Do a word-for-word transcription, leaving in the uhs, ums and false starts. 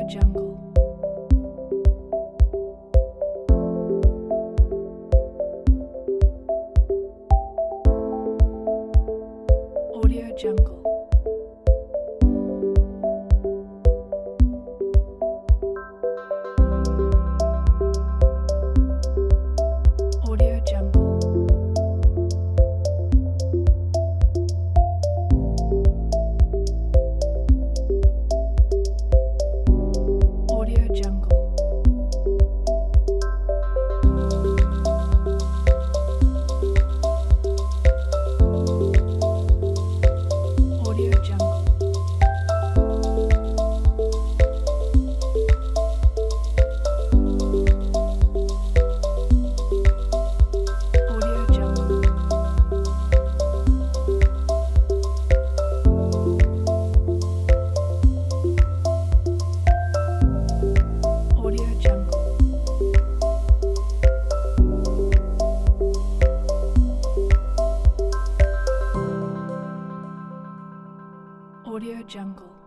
Audio Jungle. Audio Jungle. Audio Jungle. Audio Jungle. Audio Jungle. Audio Jungle. Audio Jungle. Audio Jungle.